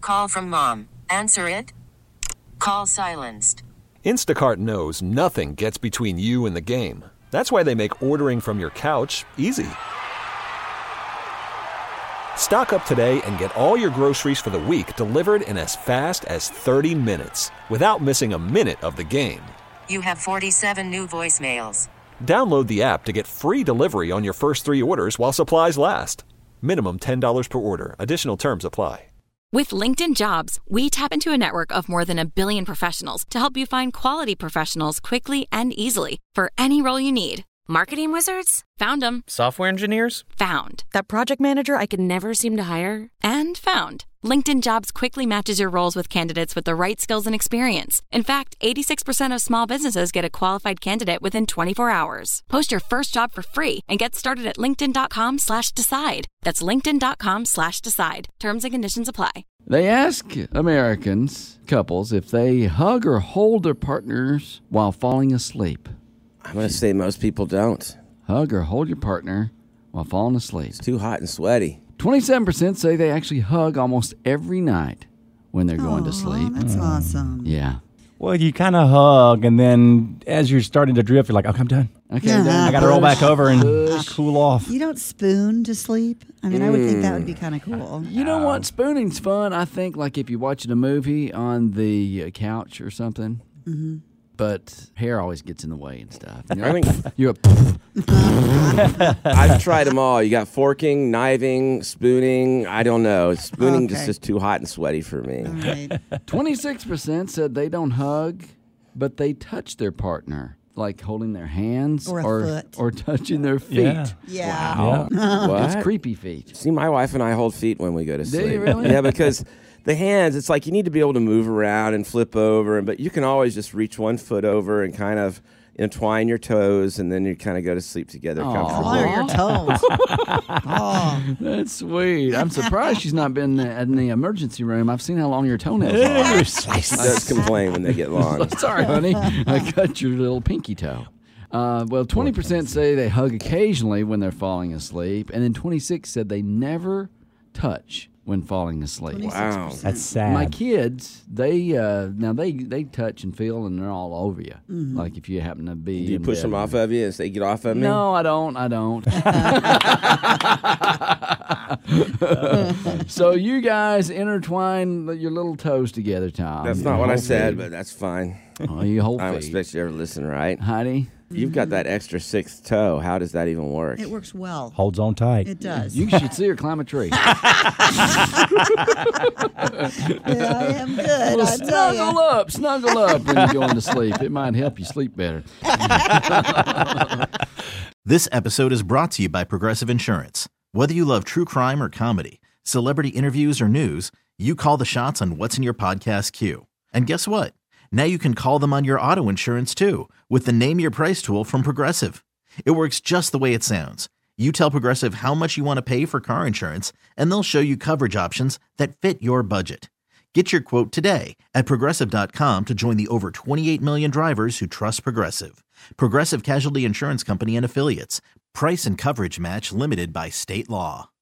call from mom. Answer it. Call silenced. Instacart knows nothing gets between you and the game. That's why they make ordering from your couch easy. Stock up today and get all your groceries for the week delivered in as fast as 30 minutes without missing a minute of the game. You have 47 new voicemails. Download the app to get free delivery on your first 3 orders while supplies last. Minimum $10 per order. Additional terms apply. With LinkedIn Jobs, we tap into a network of more than 1 billion professionals to help you find quality professionals quickly and easily for any role you need. Marketing wizards? Found them. Software engineers? Found. That project manager I could never seem to hire? And found. LinkedIn Jobs quickly matches your roles with candidates with the right skills and experience. In fact, 86% of small businesses get a qualified candidate within 24 hours. Post your first job for free and get started at linkedin.com/decide. That's linkedin.com/decide. Terms and conditions apply. They ask Americans, couples, if they hug or hold their partners while falling asleep. I'm going to say most people don't. Hug or hold your partner while falling asleep. It's too hot and sweaty. 27% say they actually hug almost every night when they're going to sleep. That's awesome. Yeah. Well, you kind of hug, and then as you're starting to drift, you're like, okay, I'm done. Okay, I'm done. I got to roll back over and cool off. You don't spoon to sleep? I mean, I would think that would be kind of cool. You know what? Spooning's fun. I think like if you're watching a movie on the couch or something. Mm-hmm. But hair always gets in the way and stuff. You know? I mean, I've tried them all. You got forking, kniving, spooning. I don't know. Spooning just is too hot and sweaty for me. All right. 26% said they don't hug, but they touch their partner, like holding their hands Or a foot. or touching their feet. Yeah. Wow. What? It's creepy feet. See, my wife and I hold feet when we go to sleep. Do you really? Yeah, because the hands, it's like you need to be able to move around and flip over, but you can always just reach one foot over and kind of entwine your toes, and then you kind of go to sleep together comfortably. Why are your toes? Oh. That's sweet. I'm surprised she's not been in the emergency room. I've seen how long your toenails are. She does complain when they get long. Sorry, honey. I cut your little pinky toe. Well, 20% say they hug occasionally when they're falling asleep, and then 26% said they never touch when falling asleep. Wow. That's sad. My kids, they touch and feel, and they're all over you. Mm-hmm. Like if you happen to be. Do you push them off of you and say, get off of me? No, I don't. So you guys intertwine your little toes together, Tom. That's not what I said, but that's fine. Oh, you hold I don't feet. expect you to ever listen, right? Honey? You've got that extra sixth toe. How does that even work? It works well. Holds on tight. It does. You should see her climb a tree. Yeah, I am good. Well, snuggle up when you're going to sleep. It might help you sleep better. This episode is brought to you by Progressive Insurance. Whether you love true crime or comedy, celebrity interviews or news, you call the shots on what's in your podcast queue. And guess what? Now you can call them on your auto insurance too with the Name Your Price tool from Progressive. It works just the way it sounds. You tell Progressive how much you want to pay for car insurance, and they'll show you coverage options that fit your budget. Get your quote today at Progressive.com to join the over 28 million drivers who trust Progressive. Progressive Casualty Insurance Company and Affiliates. Price and coverage match limited by state law.